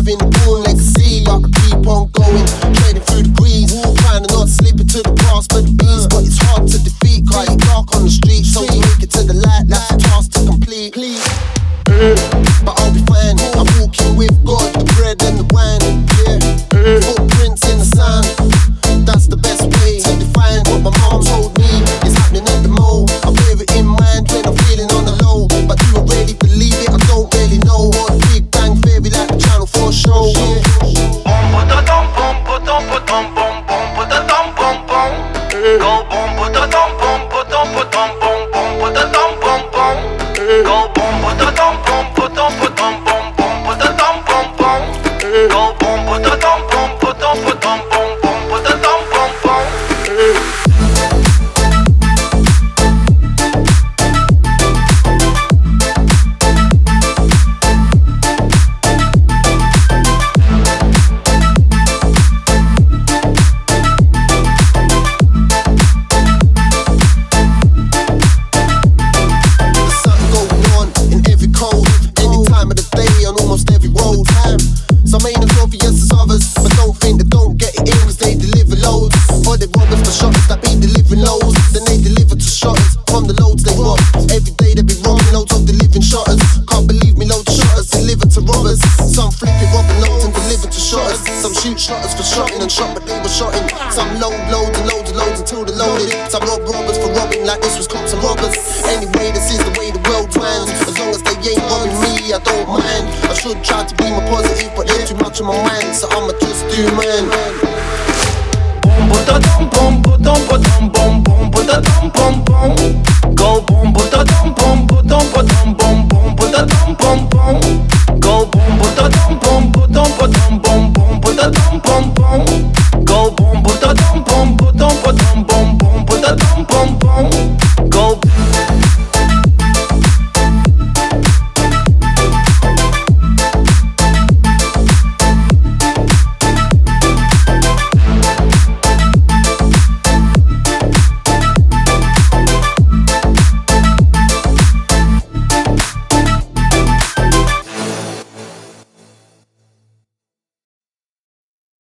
living the born legacy, but I keep on going, trading through the breeze, trying to not slip into the past, but the beast. But it's hard to defeat, cause it's dark on the street, so to make it to the light, that's a task to complete. But I'll be fine, I'm walking with God, the bread and the wine, yeah. Footprints in the sand, that's the best way to define what my mom told me is happening at the mall. I bear it in mind when I'm feeling on the low, but do I really believe it? I don't really know. What Big Bang Theory like the Channel 4 show, yeah. Go boom, put a dum bum, put dum put dum bum bum, put a dum bum bum. Go boom, put a dum bum, put dum put dum bum bum, put a dum bum bum. Go boom, put a dum bum, put dum put dum bum bum, put a dum bum bum. Some ain't as obvious as others, but don't think they don't get it in, cause they deliver loads. Or they rob us for shotters that be delivering loads. Then they deliver to shotters from the loads they rob. Every day they be robbing loads of delivering shotters. Can't believe me, loads of shotters deliver to robbers. Some flip it, robbing loads and deliver to shotters. Some shoot shotters for shotting and shot, but they were shotting. Some load loads and loads and loads until they loaded. Some rob robbers for robbing like this was cops and robbers. Anyway, this is the way the world runs. As long as they ain't robbing me, I don't mind. I should try to be more positive, but there's too much on my mind, so I'ma just do mine. Boom, put a dum bum, put dum put dum bum bum, put a dum bum bum. Go boom, put a dum bum, put dum put dum bum bum, put a dum bum bum.